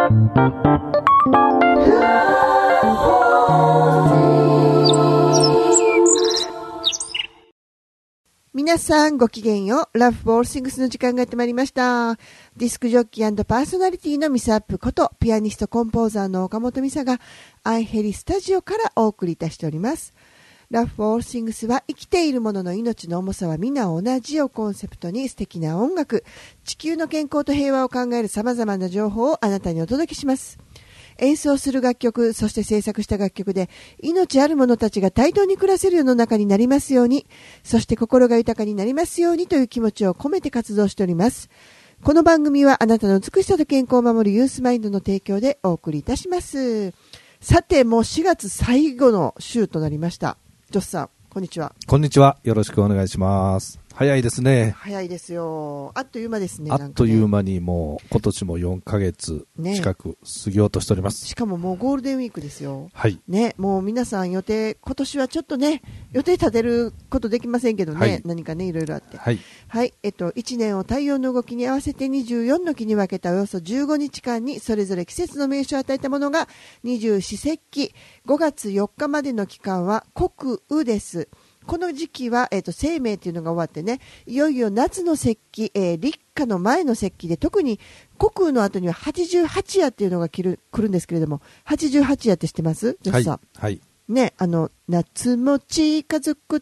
皆さんごきげんよう。ラブフォールシングスの時間がやってまいりました。ディスクジョッキー&パーソナリティのミサアップことピアニストコンポーザーの岡本美沙がアイヘリスタジオからお送りいたしております。ラブフォールシングスは生きているものの命の重さは皆同じをコンセプトに素敵な音楽、地球の健康と平和を考える様々な情報をあなたにお届けします。演奏する楽曲、そして制作した楽曲で命ある者たちが対等に暮らせる世の中になりますように、そして心が豊かになりますようにという気持ちを込めて活動しております。この番組はあなたの美しさと健康を守るユースマインドの提供でお送りいたします。さて、もう4月最後の週となりました。ジョスさん、こんにちは。 こんにちは。よろしくお願いします。早いですね。 早いですよ。あっという間ですね。 あっという間にもう今年も4ヶ月近く過ぎようとしております、 しかももうゴールデンウィークですよ。 はいね、もう皆さん予定、今年はちょっとね、予定立てることできませんけどね、はい、何かね、いろいろあって。 はい。 はい。1年を太陽の動きに合わせて24の期に分けたおよそ15日間にそれぞれ季節の名称を与えたものが二十四節気、5月4日までの期間は穀雨です。この時期は、生命というのが終わってね、いよいよ夏の節気、立夏の前の節気で、特に穀雨の後には88夜っていうのが来るんですけれども、88夜って知ってます？ はい、はい。 ね、夏も近づく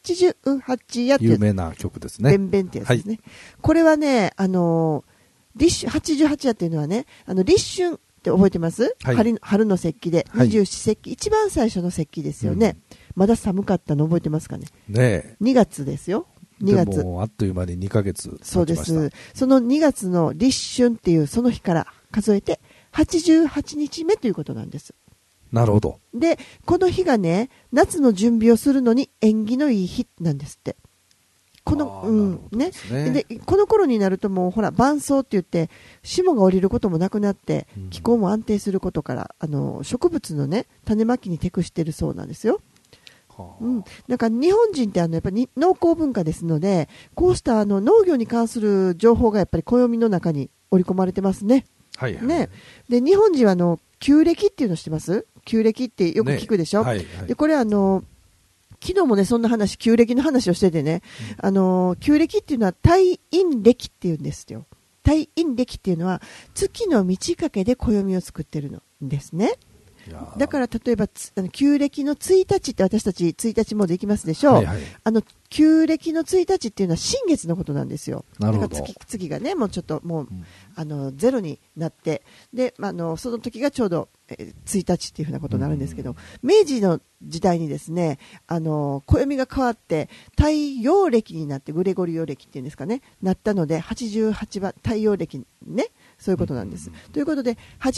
88夜っていう有名な曲ですね。 ベンベンってやつですね。はい、これはね、立春、88夜っていうのはね、立春って覚えてます？はい、春の節気で、二十四節気、一番最初の節気ですよね。まだ寒かったの覚えてますかね。 ねえ。 2月ですよ。2月。 でもあっという間に2ヶ月経ちました。 そうです。その2月の立春っていうその日から数えて88日目ということなんです。 なるほど。 で、この日がね、夏の準備をするのに縁起のいい日なんですって。この、ね。で、この頃になるともうほら、晩霜って言って、霜が降りることもなくなって、気候も安定することから、植物のね、種まきに適しているそうなんですよ。なんか日本人ってやっぱり農耕文化ですので、こうした農業に関する情報がやっぱり暦の中に織り込まれてますね。 はいはい、 ね。で、日本人は旧暦っていうの知ってます？旧暦ってよく聞くでしょ。ね、はいはい、でこれ昨日もねそんな話、旧暦の話をしててね、旧暦っていうのは太陰暦っていうんですよ。太陰暦っていうのは月の満ち欠けで暦を作ってるのですね。だから例えば旧暦の1日って私たち1日もできますでしょう、はいはい、旧暦の1日っていうのは新月のことなんですよ。 なるほど。 だから月がねもうちょっともう、ゼロになってで、その時がちょうど1日っていうふうなことになるんですけど、明治の時代にですね暦が変わって太陽暦になってグレゴリオ暦っていうんですかねなったので88番太陽暦ねそういうことなんです。ということで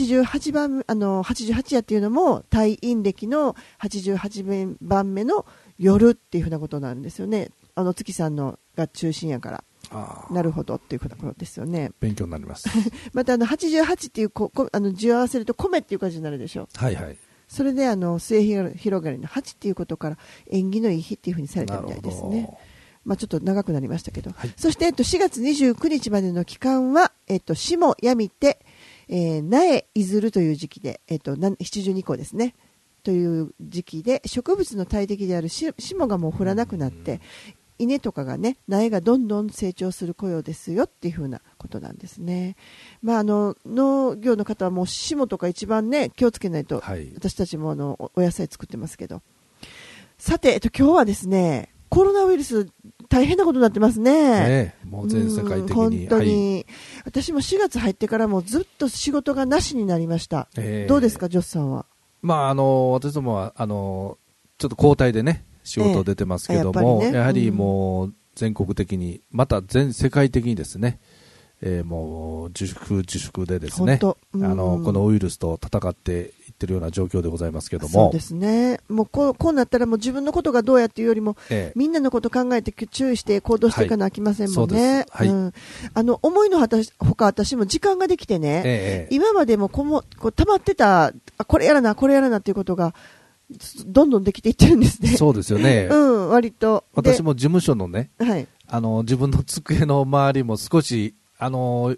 88夜っていうのも太陰暦の88番目の夜っていうふうなことなんですよね。月さんのが中心やからなるほどっていうふうなことですよね。 勉強になります。 また88っていう字を合わせると米っていう感じになるでしょ。 はいはい。 それで末広がりの8っていうことから縁起のいい日っていうふうにされたみたいですね。ちょっと長くなりましたけど、はい、そして4月29日までの期間は霜やみて苗いずるという時期で七十二候ですねという時期で植物の大敵である霜がもう降らなくなって、稲とかがね苗がどんどん成長する雇用ですよっていうふうなことなんですね。農業の方はもう霜とか一番ね気をつけないと、はい、私たちもお野菜作ってますけど、さて今日はですねコロナウイルス大変なことになってますね。 もう全世界的に本当に、はい、私も4月入ってからもずっと仕事がなしになりました。どうですかジョスさんは。 私どもはちょっと交代でね仕事出てますけども、やはりもう全国的にまた全世界的にですね、もう自粛でですね、このウイルスと戦っていってるような状況でございますけども、 そうですね。もうこうなったらもう自分のことがどうやっていうよりも、みんなのこと考えて注意して行動していかなきゃいけませんもんね。はい、思いのほか私も時間ができてね、今までも溜まってたこれやらなっていうことがどんどんできていってるんですね。 そうですよね。 割と私も事務所のね、はい、自分の机の周りも少し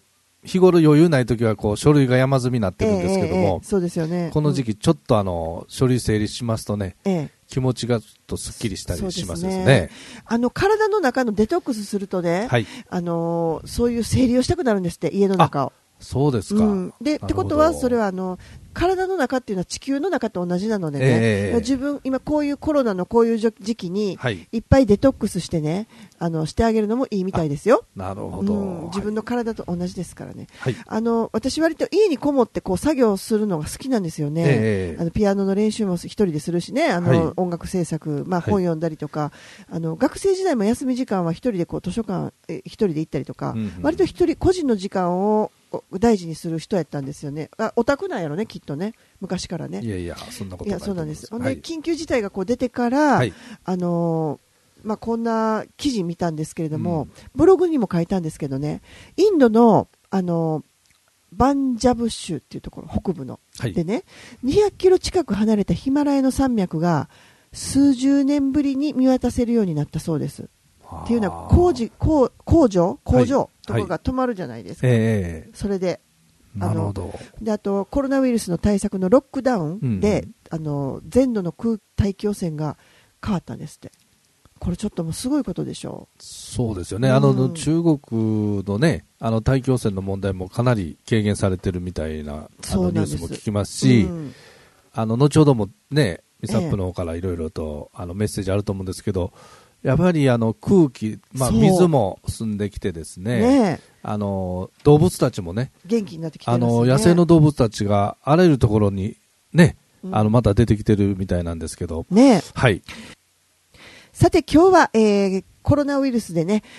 日頃余裕ないときはこう書類が山積みになってるんですけども、 そうですよね。 この時期ちょっと書類整理しますとね、気持ちがちょっとすっきりしたりしますですね。 体の中のデトックスするとね、はい、そういう整理をしたくなるんですって、家の中を。 そうですか。 ってことは、それは体の中っていうのは地球の中と同じなのでね、自分、今こういうコロナのこういう時期に、いっぱいデトックスしてね、してあげるのもいいみたいですよ。 なるほど。 自分の体と同じですからね。はい、私割と家にこもってこう作業するのが好きなんですよね。ピアノの練習も一人でするしね、音楽制作、本読んだりとか、学生時代も休み時間は一人でこう図書館、一人で行ったりとか、割と一人個人の時間を大事にする人やったんですよね。オタクなんやろね、きっとね、昔からね。 いやいや、そんなことないと思います。 そうなんです。で、緊急事態がこう出てから、こんな記事見たんですけれども、ブログにも書いたんですけどね、インドのバンジャブ州っていうところ、北部の、でね、200キロ近く離れたヒマラヤの山脈が数十年ぶりに見渡せるようになったそうです。っていうのは工場とかが止まるじゃないですか。それで、 なるほど。 で、あとコロナウイルスの対策のロックダウンで、全土の大気汚染が変わったんですって。これちょっともうすごいことでしょう。 そうですよね。中国のね、大気汚染の問題もかなり軽減されてるみたいなニュースも聞きますし、後ほどもね、ミサップの方からいろいろとメッセージあると思うんですけど、やっぱり空気、水も澄んできてですね、動物たちもね、 元気になってきてますね。 野生の動物たちがあらゆるところにね、また出てきてるみたいなんですけど、はい。 さて今日は、コロナウイルスでね、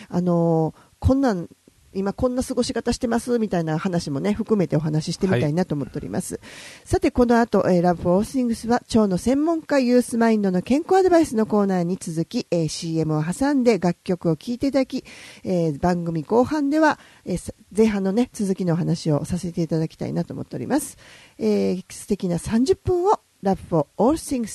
今こんな過ごし方してますみたいな話もね含めてお話ししてみたいなと思っております。さてこの後、Love for All Things は腸の専門家ユースマインドの健康アドバイスのコーナーに続き、CM を挟んで楽曲を聴いていただき、番組後半では、前半のね続きのお話をさせていただきたいなと思っております。素敵な30分を Love for All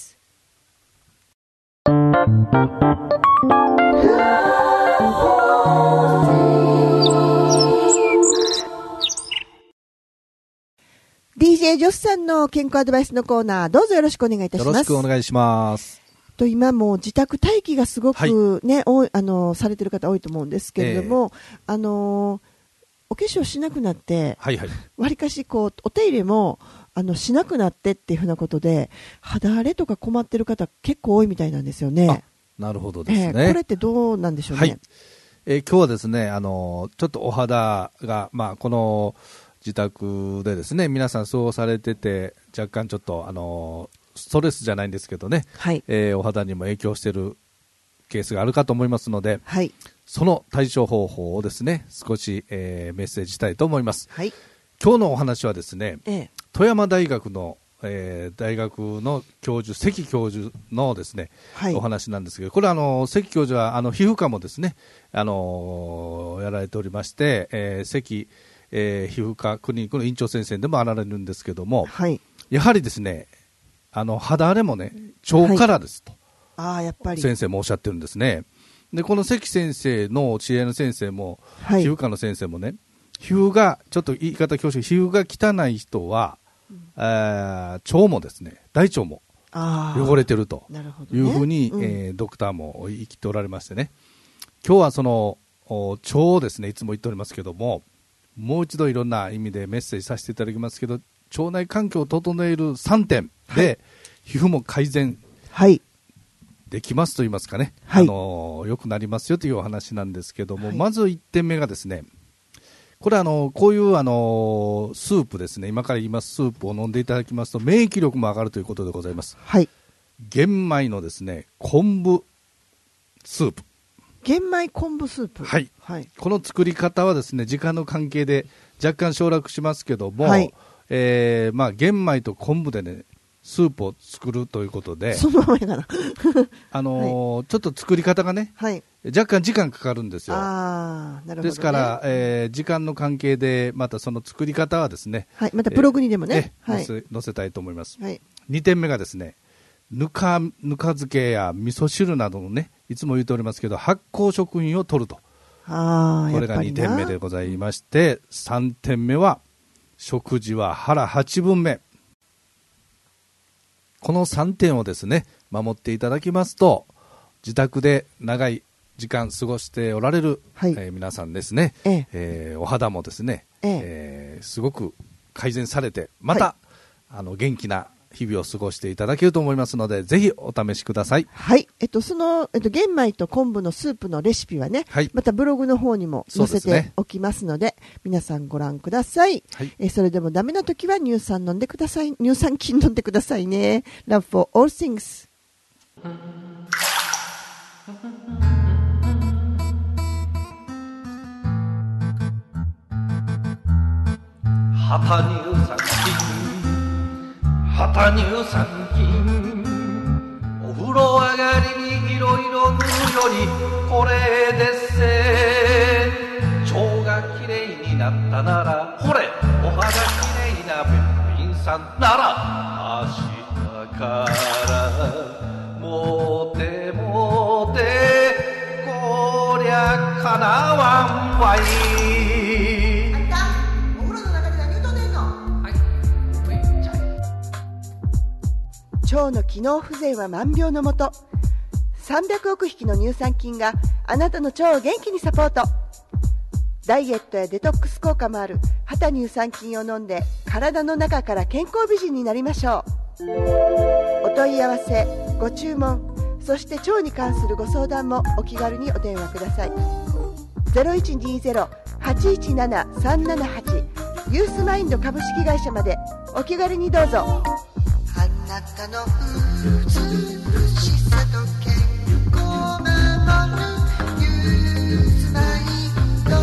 Things。DJ ジョスさんの健康アドバイスのコーナー、どうぞよろしくお願いいたします。 よろしくお願いします。 今もう自宅待機がすごくね、されてる方多いと思うんですけれども、お化粧しなくなって、わりかしこうお手入れもしなくなってっていうふうなことで肌荒れとか困ってる方結構多いみたいなんですよね。 なるほどですね。 これってどうなんでしょうね。 今日はですね、ちょっとお肌が、この自宅でですね、皆さんそうされてて、若干ちょっとストレスじゃないんですけどね、お肌にも影響しているケースがあるかと思いますので、その対処方法をですね、少し、メッセージしたいと思います。今日のお話はですね、富山大学の大学の教授、関教授のですね、お話なんですけど、これは関教授は皮膚科もですね、やられておりまして、関皮膚科クリニックの院長先生でもあられるんですけども、やはりですね、肌荒れもね、腸からですと、 やっぱり先生もおっしゃってるんですね。で、この関先生の知り合いの先生も、皮膚科の先生もね、皮膚が、ちょっと言い方恐縮、皮膚が汚い人は、腸もですね、大腸も汚れてるというふうに、ドクターも言い切っておられましてね、今日はその腸をですね、いつも言っておりますけども、もう一度いろんな意味でメッセージさせていただきますけど、腸内環境を整える3点で、皮膚も改善できますと言いますかね、良くなりますよというお話なんですけども、まず1点目がですね、これこういうスープですね、今から言いますスープを飲んでいただきますと免疫力も上がるということでございます。玄米のですね、昆布スープ、 玄米昆布スープ、 この作り方はですね、時間の関係で若干省略しますけども、玄米と昆布でね、スープを作るということで、 そのままやかなちょっと作り方がね、若干時間かかるんですよ。 なるほどね、 ですから、時間の関係でまたその作り方はですね、 またブログにでもね、 載せたいと思います。2点目がですね、ぬか漬けや味噌汁などのね、いつも言っておりますけど、発酵食品を取るとこれが2点目でございまして、3点目は食事は腹8分目。この3点をですね守っていただきますと、自宅で長い時間過ごしておられる、皆さんですね、お肌もですね、すごく改善されて、また、元気な日々を過ごしていただけると思いますので、ぜひお試しください。 はい。その、玄米と昆布のスープのレシピはね、またブログの方にも載せておきますので、皆さんご覧ください。それでもダメな時は乳酸飲んでください。乳酸菌飲んでくださいね。Love for all things。 旗乳酸菌お風呂上がりにいろいろ塗るよりこれでっせ腸がきれいになったならほれお肌きれいなべっぴんさんなら明日からもてもてこりゃかなわんわい。 腸の機能不全は万病のもと。300億匹の乳酸菌があなたの腸を元気にサポート。ダイエットやデトックス効果もある旗乳酸菌を飲んで体の中から健康美人になりましょう。お問い合わせ、ご注文、そして腸に関するご相談もお気軽にお電話ください。 0120-817-378 ユースマインド株式会社までお気軽にどうぞ。あなたの美しさと健康を守るユースマインド。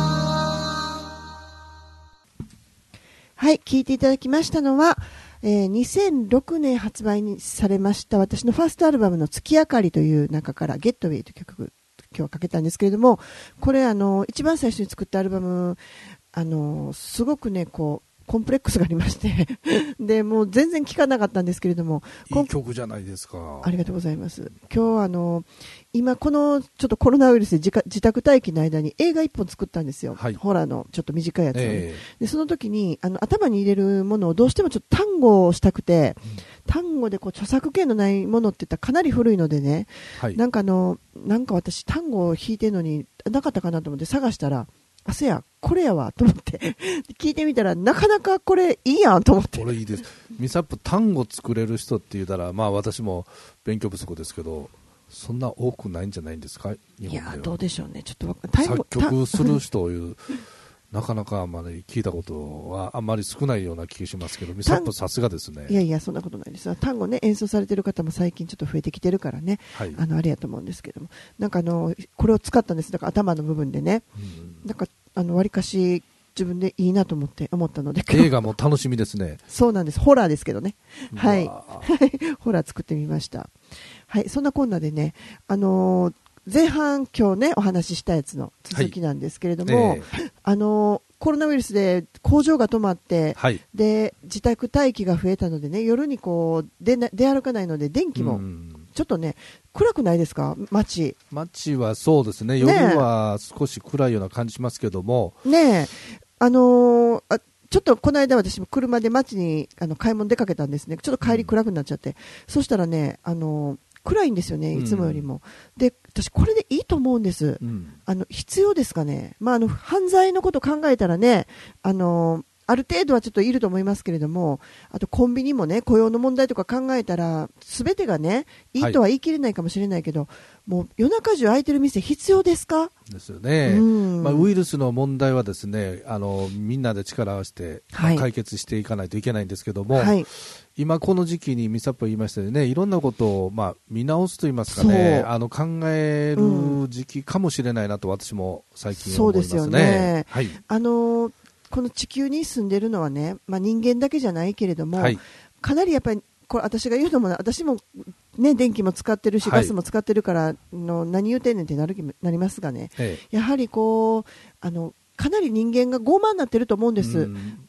はい、聴いていただきましたのは、2006年発売にされました私のファーストアルバムの月明かりという中からゲットウェイという曲今日はかけたんですけれども、これ一番最初に作ったアルバムすごくねコンプレックスがありましてでもう全然聴かなかったんですけれども、 いい曲じゃないですか。 ありがとうございます。今日今このちょっとコロナウイルスで自宅待機の間に映画1本作ったんですよ、ホラーのちょっと短いやつを、でその時に頭に入れるものをどうしてもちょっと単語をしたくて、単語で著作権のないものって言ったらかなり古いのでね、なんか私単語を弾いてるのになかったかなと思って探したら、あ、せやこれやわと思って聞いてみたらなかなかこれいいやんと思って。 これいいです。ミサップ単語作れる人って言ったら、まあ私も勉強不足ですけど、そんな多くないんじゃないんですか、日本では。 いやどうでしょうね、ちょっと作曲する人をいうなかなかあんまり聞いたことはあんまり少ないような気がしますけど、ミサップさすがですね。 いやいやそんなことないです。単語ね演奏されてる方も最近ちょっと増えてきてるからね、あれやと思うんですけども、なんかこれを使ったんです。だから頭の部分でね、なんかわりかし自分でいいなと思ったので、 映画も楽しみですね。 そうなんです。ホラーですけどね、はいホラー作ってみました。はい、そんなこんなでね、前半今日ねお話ししたやつの続きなんですけれども、コロナウイルスで工場が止まって、で自宅待機が増えたのでね、夜に出歩かないので電気もちょっとね暗くないですか。街はそうですね、夜は少し暗いような感じしますけどもね。ちょっとこの間私も車で街に買い物出かけたんですね。ちょっと帰り暗くなっちゃって、そしたらね暗いんですよね、いつもよりも。で私これでいいと思うんです、必要ですかね。犯罪のこと考えたらね、ある程度はちょっといると思いますけれども、あとコンビニもね雇用の問題とか考えたら全てがねいいとは言い切れないかもしれないけど、もう夜中中空いてる店必要ですかですよね。ウイルスの問題はですね、みんなで力を合わせて解決していかないといけないんですけども、今この時期にミサップ言いましたよね、いろんなことを見直すと言いますかね、考える時期かもしれないなと私も最近思いますね。 そうですよね。この地球に住んでるのはね、人間だけじゃないけれども、かなりやっぱりこれ私が言うのも私も、ね、電気も使ってるし、ガスも使ってるから何言うてんねんってなりますがね、やはりかなり人間が傲慢になってると思うんです。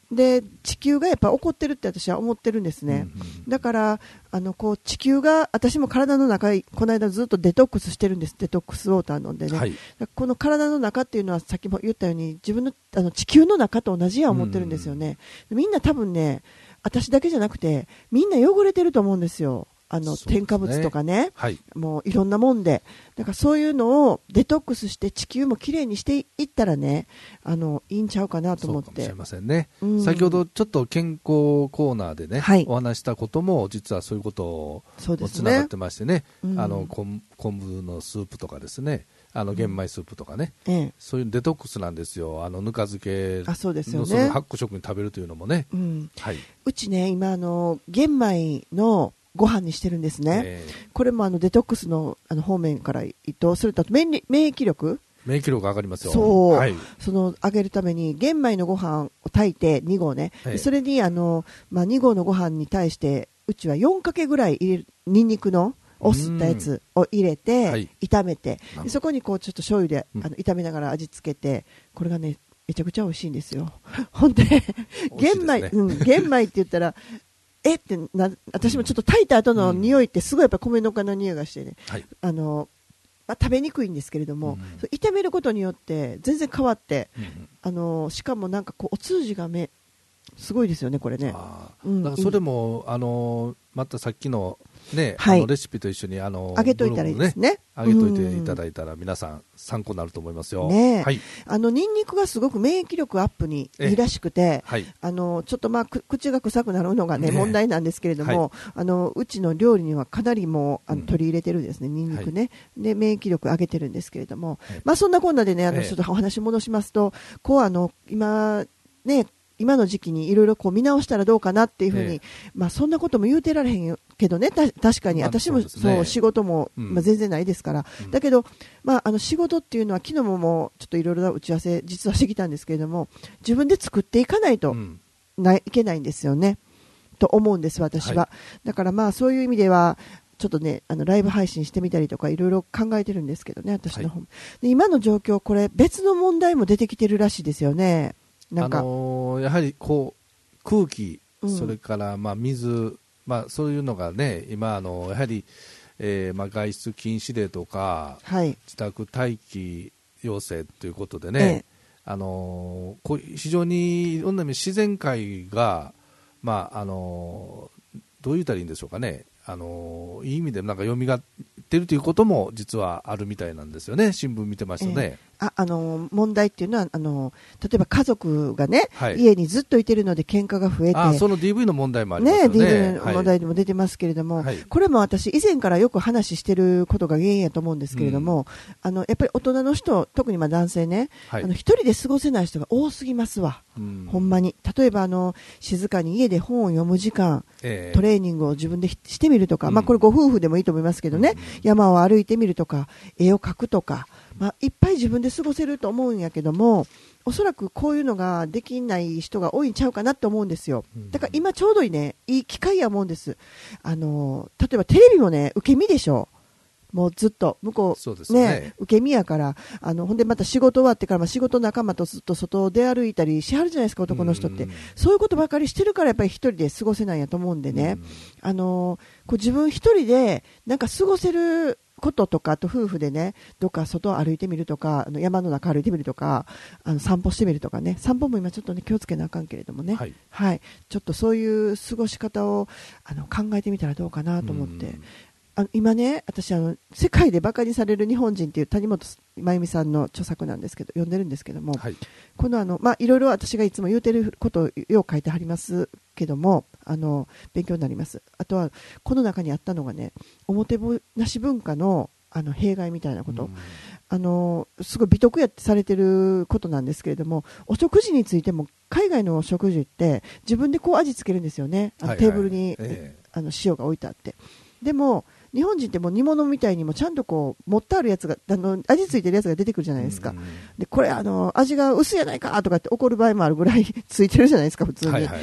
で地球がやっぱ怒ってるって私は思ってるんですね、だからこう地球が私も体の中この間ずっとデトックスしてるんです。デトックスウォーター飲んでね、はい、この体の中っていうのはさっきも言ったように自分の地球の中と同じや思ってるんですよね、みんな多分ね私だけじゃなくてみんな汚れてると思うんですよ。添加物とかね、はい、もういろんなもんで、だからそういうのをデトックスして地球もきれいにしていったらねいいんちゃうかなと思って。そうかもしれませんね、 先ほどちょっと健康コーナーでね、はい、お話したことも実はそういうこともつながってましてね、昆布のスープとかですね、玄米スープとかね、そういうデトックスなんですよ。ぬか漬けのその発酵食に食べるというのもね、 はい、うちね今玄米のご飯にしてるんですね、これもデトックスの方面から言うと、それと免疫力上がりますよ。 そう、はい、上げるために玄米のご飯を炊いて2合ね、それに2合のご飯に対してうちは4かけぐらい入れるニンニクのおすったやつを入れて炒めて、でそこにこうちょっと醤油で炒めながら味付けて、これがねめちゃくちゃ美味しいんですよ。ほんで玄米って言ったらって私もちょっと炊いた後の匂いってすごいやっぱ米のの匂いがしてね、はい、食べにくいんですけれども、炒めることによって全然変わって、しかもなんかこうお通じがすごいですよねこれね。だからそれもまたさっきのね、 はい、 レシピと一緒に揚げといたらいいですね。 揚げといていただいたら皆さん参考になると思いますよ。 ね、はい、ニンニクがすごく免疫力アップにいいらしくて、はい、ちょっと口が臭くなるのがね問題なんですけれども、はい、うちの料理にはかなりもう取り入れてるんですね、ニンニクね、はい、で免疫力上げてるんですけれども、はい、そんなこんなでねちょっとお話戻しますと、こう今の時期にいろいろ見直したらどうかなっていうふうに、そんなことも言うてられへんけどね、確かに私もそう仕事も、全然ないですから、だけど、仕事っていうのは昨日もちょっといろいろな打ち合わせ実はしてきたんですけれども、自分で作っていかないといけないんですよね、と思うんです私は、はい、だからそういう意味ではちょっとねライブ配信してみたりとかいろいろ考えてるんですけどね、私の方、はい、で今の状況これ別の問題も出てきてるらしいですよね。なんかやはりこう空気、それから水、そういうのがね今やはり、外出禁止令とか、はい、自宅待機要請ということでね、非常にいろんな意味自然界が、どう言ったらいいんでしょうかね、いい意味でなんか蘇ってるということも実はあるみたいなんですよね、新聞見てますとね。 問題っていうのは例えば家族がね、はい、家にずっといてるので喧嘩が増えて、 その DV の問題もありますよね。 DV の問題でも出てますけれども、はい、これも私以前からよく話してることが原因やと思うんですけれども、やっぱり大人の人、特に男性ね、はい、一人で過ごせない人が多すぎますわ、ほんまに。例えば静かに家で本を読む時間、トレーニングを自分でしてみるとか、これご夫婦でもいいと思いますけどね、山を歩いてみるとか絵を描くとか、いっぱい自分で過ごせると思うんやけども、おそらくこういうのができない人が多いんちゃうかなと思うんですよ。だから今ちょうどいい機会や思うんです。例えばテレビもね受け身でしょ、もうずっと向こうね受け身やから、ほんでまた仕事終わってから仕事仲間とずっと外を出歩いたりしはるじゃないですか、男の人って。そういうことばかりしてるからやっぱり一人で過ごせないんやと思うんでね、こう自分一人でなんか過ごせることとか、あと夫婦でねどっか外を歩いてみるとか、山の中歩いてみるとか、散歩してみるとかね、散歩も今ちょっとね気をつけなあかんけれどもね、はいはい、ちょっとそういう過ごし方を考えてみたらどうかなと思って。今ね私世界でバカにされる日本人っていう谷本真由美さんの著作なんですけど読んでるんですけども、はい、このいろいろ私がいつも言うてることをよう書いてはりますけども、勉強になります。あとはこの中にあったのがね、おもてなし文化の弊害みたいなこと、すごい美徳やってされてることなんですけれども、お食事についても海外のお食事って自分でこう味付けるんですよね、テーブルに、塩が置いてあって。でも日本人ってもう煮物みたいにもちゃんとこう持ってあるやつが味付いてるやつが出てくるじゃないですか。でこれ味が薄いやないかとかって怒る場合もあるぐらいついてるじゃないですか普通に、はいはい、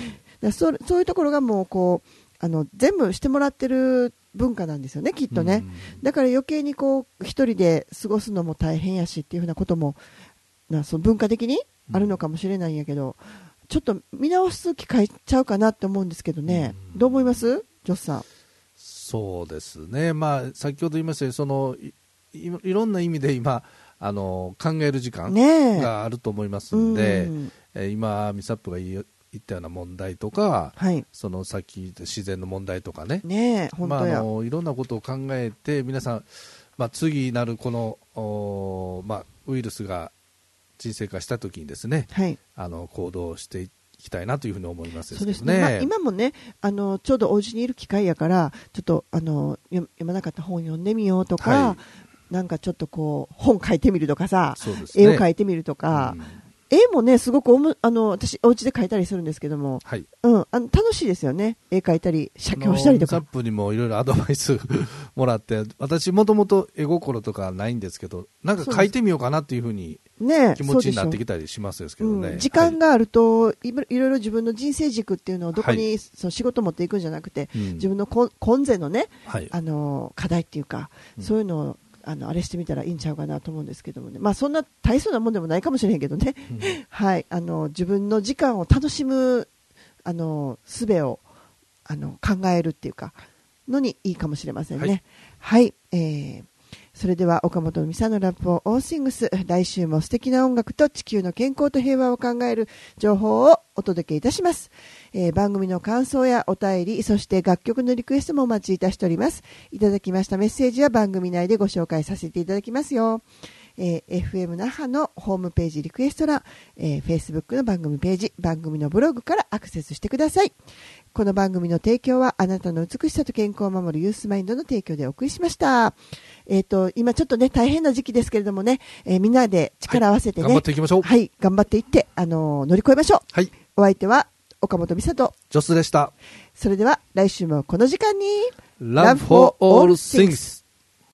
そういうところがもうこう全部してもらってる文化なんですよねきっとね。だから余計にこう一人で過ごすのも大変やしっていうふうなこともその文化的にあるのかもしれないんやけど、 ちょっと見直す機会ちゃうかなって思うんですけどね、どう思いますジョスさん。 そうですね、まあ、先ほど言いましたようにいろんな意味で今考える時間があると思いますので、今ミサップが言ったような問題とか、 はい、 そのさっき自然の問題とかね、 本当や、 いろんなことを考えて皆さん、次なるこの、ウイルスが沈静化したときにですね、はい、行動していきたいなというふうに思いますですね。 そうですね、今もねちょうどお家にいる機会やからちょっと読まなかった本読んでみようとか、はい、なんかちょっとこう本書いてみるとかさ、そうですね、絵を描いてみるとか、絵もねすごく私お家で描いたりするんですけども、はい、楽しいですよね。絵描いたり写経したりとか。ミサップにもいろいろアドバイスもらって、私もともと絵心とかないんですけど、なんか描いてみようかなっていうふうに気持ちになってきたりしますですけどね。 時間があると、いろいろ自分の人生軸っていうのをどこに、その仕事持っていくんじゃなくて、自分の今世のね、課題っていうか、そういうのをあれしてみたらいいんちゃうかなと思うんですけどもね、そんな大層なもんでもないかもしれへんけどね、はい、自分の時間を楽しむ術を考えるっていうかのにいいかもしれませんね。はい、それでは岡本美沙のラップをオーシングス、来週も素敵な音楽と地球の健康と平和を考える情報をお届けいたします。番組の感想やお便り、そして楽曲のリクエストもお待ちいたしております。いただきましたメッセージは番組内でご紹介させていただきますよ。FM 那覇のホームページリクエスト欄、Facebook の番組ページ、番組のブログからアクセスしてください。この番組の提供はあなたの美しさと健康を守るユースマインドの提供でお送りしました。今ちょっとね大変な時期ですけれどもね、みんなで力を合わせてね、 頑張っていきましょう。 はい、頑張っていって乗り越えましょう。 はい、 お相手は岡本美沙とジョスでした。 それでは来週もこの時間に Love for all things